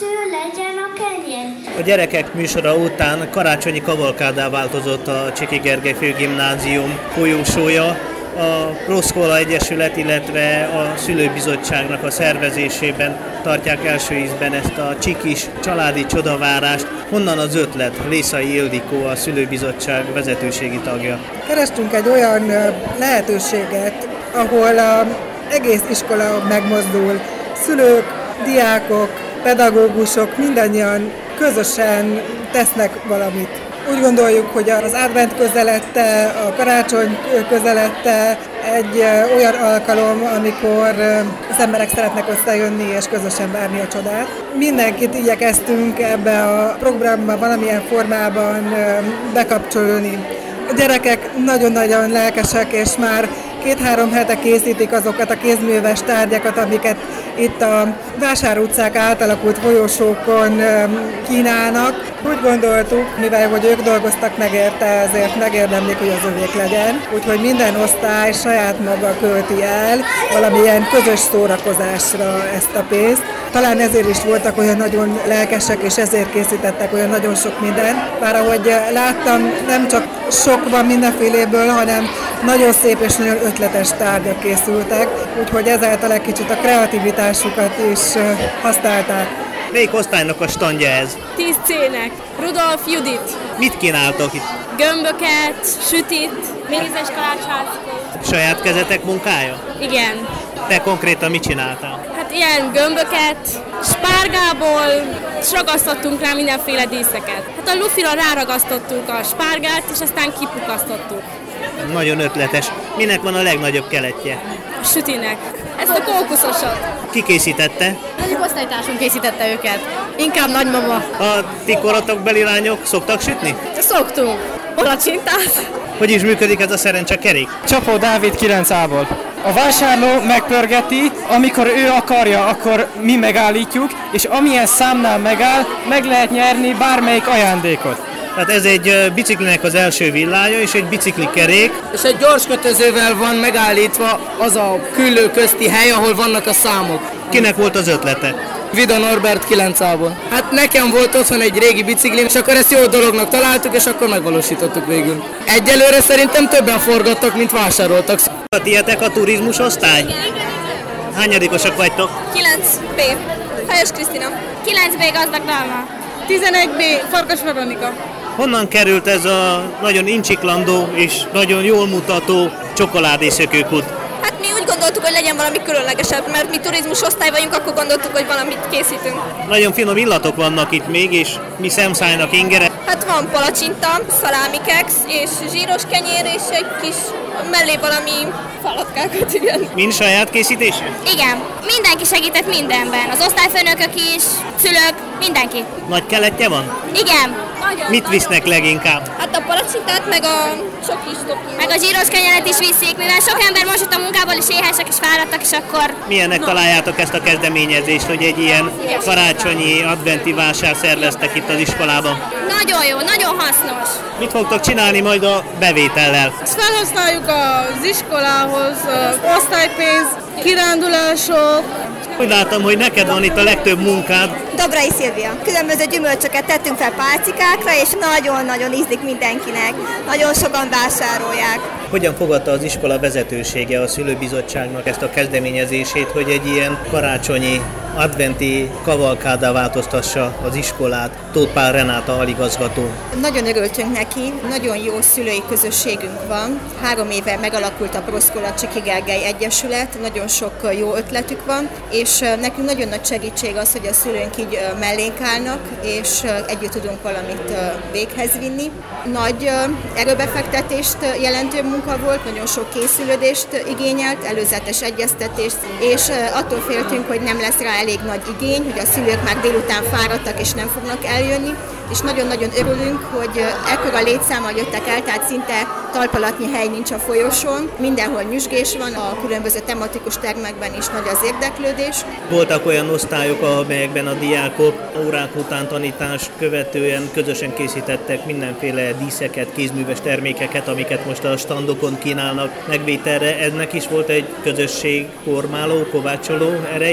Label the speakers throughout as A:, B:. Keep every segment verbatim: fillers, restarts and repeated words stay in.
A: Sző legyen a kenyér.
B: A gyerekek műsora után karácsonyi kavalkádá változott a Csiki Gergely Főgimnázium folyósója. A Proszkola Egyesület, illetve a szülőbizottságnak a szervezésében tartják első ízben ezt a csikis családi csodavárást. Honnan az ötlet? Lészai Ildikó, a szülőbizottság vezetőségi tagja.
C: Kerestünk egy olyan lehetőséget, ahol az egész iskola megmozdul. Szülők, diákok, pedagógusok mindannyian közösen tesznek valamit. Úgy gondoljuk, hogy az advent közelette, a karácsony közelette egy olyan alkalom, amikor az emberek szeretnek összejönni és közösen várni a csodát. Mindenkit igyekeztünk ebbe a programba valamilyen formában bekapcsolni. A gyerekek nagyon-nagyon lelkesek, és már két-három hete készítik azokat a kézműves tárgyakat, amiket itt a Vásár utcák átalakult folyosókon kínálnak. Úgy gondoltuk, mivel hogy ők dolgoztak meg érte, ezért megérdemlik, hogy az övék legyen. Úgyhogy minden osztály saját maga költi el valamilyen közös szórakozásra ezt a pénzt. Talán ezért is voltak olyan nagyon lelkesek, és ezért készítettek olyan nagyon sok mindent. Bár ahogy láttam, nem csak sok van mindenféléből, hanem nagyon szép és nagyon ötletes tárgyak készültek, úgyhogy ezáltal egy kicsit a kreativitásukat is használták.
B: Melyik osztálynak a standja ez?
D: tíz cének. Rudolf Judit.
B: Mit kínáltok itt?
D: Gömböket, sütit, mézes kalácsászkót.
B: Saját kezetek munkája?
D: Igen.
B: Te konkrétan mit csináltál?
D: Hát ilyen gömböket, spárgából, és ragasztottunk rá mindenféle díszeket. Hát a lufira ráragasztottuk a spárgát, és aztán kipukasztottuk.
B: Nagyon ötletes. Minek van a legnagyobb keletje?
D: A sütinek. Ezt a kókuszosat.
B: Ki készítette?
D: Egyik osztálytársunk készítette őket. Inkább nagymama.
B: A ti korotokbeli lányok szoktak sütni?
D: Szoktunk. Palacsintát.
B: Hogy is működik ez a szerencsekerék?
E: Csapó Dávid kilenc A-ból. A vásárló megpörgeti, amikor ő akarja, akkor mi megállítjuk, és amilyen számnál megáll, meg lehet nyerni bármelyik ajándékot.
B: Tehát ez egy biciklinek az első villája, és egy biciklikerék.
F: És egy gyors kötözővel van megállítva az a küllő közti hely, ahol vannak a számok.
B: Kinek volt az ötlete?
F: Vida Norbert kilenc A-ból. Hát nekem volt otthon egy régi biciklim, és akkor ezt jó dolognak találtuk, és akkor megvalósítottuk végül. Egyelőre szerintem többen forgattak, mint vásároltak.
B: A tietek a turizmus osztály? Hányadikosak vagytok?
D: kilenc B. Hajos Krisztina. kilenc B. Gazdag Dalma.
C: tizenegy B. Farkas Veronika.
B: Honnan került ez a nagyon incsiklandó és nagyon jól mutató csokoládészökőkút?
D: Hát mi úgy gondoltuk, hogy legyen valami különlegesebb, mert mi turizmus osztály vagyunk, akkor gondoltuk, hogy valamit készítünk.
B: Nagyon finom illatok vannak itt még, és mi szemszájnak ingere.
D: Hát van palacsinta, szalámikeks és zsíros kenyér, és egy kis mellé valami falatkákat, igen.
B: Mind saját készítésű?
D: Igen, mindenki segített mindenben, az osztályfőnökök is, szülők, mindenki.
B: Nagy keletje van?
D: Igen. Nagyon,
B: Mit visznek leginkább?
D: Hát a palacsintát, meg a sok kis topping. Meg a zsíros kenyeret is viszik, mivel sok ember most a munkából is éhesek és fáradtak, és akkor...
B: Milyennek no. találjátok ezt a kezdeményezést, hogy egy ilyen karácsonyi adventi vásár szerveztek itt az iskolában?
D: Nagyon jó, nagyon hasznos.
B: Mit fogtok csinálni majd a bevétellel?
C: Ezt felhasználjuk az iskolához, osztálypénz, kirándulások.
B: Úgy látom, hogy neked van itt a legtöbb munkád.
G: Dobrai Szilvia. Különböző gyümölcsöket tettünk fel pálcikákra, és nagyon-nagyon ízlik mindenkinek. Nagyon sokan vásárolják.
B: Hogyan fogadta az iskola vezetősége a szülőbizottságnak ezt a kezdeményezését, hogy egy ilyen karácsonyi adventi kavalkádá változtassa az iskolát? Tóth Pál Renáta aligazgató.
G: Nagyon örültünk neki, nagyon jó szülői közösségünk van. Három éve megalakult a Proszkola Csiki Gergely Egyesület, nagyon sok jó ötletük van, és nekünk nagyon nagy segítség az, hogy a szülőnk így mellénk állnak, és együtt tudunk valamit véghez vinni. Nagy erőbefektetést jelentő munka volt, nagyon sok készülődést igényelt, előzetes egyeztetést, és attól féltünk, hogy nem lesz rá elég nagy igény, hogy a szülők már délután fáradtak és nem fognak eljönni, és nagyon-nagyon örülünk, hogy ekkora létszámmal jöttek el, tehát szinte talpalatnyi hely nincs a folyosón, mindenhol nyüzsgés van, a különböző tematikus termekben is nagy az érdeklődés.
B: Voltak olyan osztályok, amelyekben a diákok órák után tanítást követően közösen készítettek mindenféle díszeket, kézműves termékeket, amiket most a standokon kínálnak megvételre. Ennek is volt egy közösségformáló, kovácsoló ereje?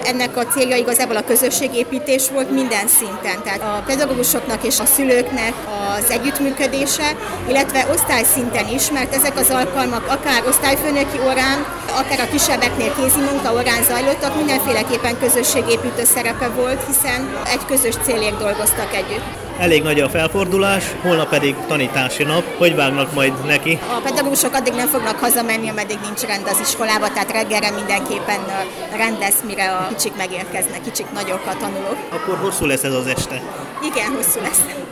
G: Ennek a célja igazából a közösségépítés volt minden szinten, tehát a pedagógusoknak és a szülőknek az együttműködése, illetve osztályszinten is, mert ezek az alkalmak akár osztályfőnöki órán, akár a kisebbeknél kézimunka órán zajlottak, mindenféleképpen közösségépítő szerepe volt, hiszen egy közös célért dolgoztak együtt.
B: Elég nagy a felfordulás, holnap pedig tanítási nap. Hogy vágnak majd neki?
G: A pedagógusok addig nem fognak hazamenni, ameddig nincs rend az iskolába, tehát reggelre mindenképpen rend lesz, mire a kicsik megérkeznek, kicsik nagyok a tanulók.
B: Akkor hosszú lesz ez az este.
G: Igen, hosszú lesz.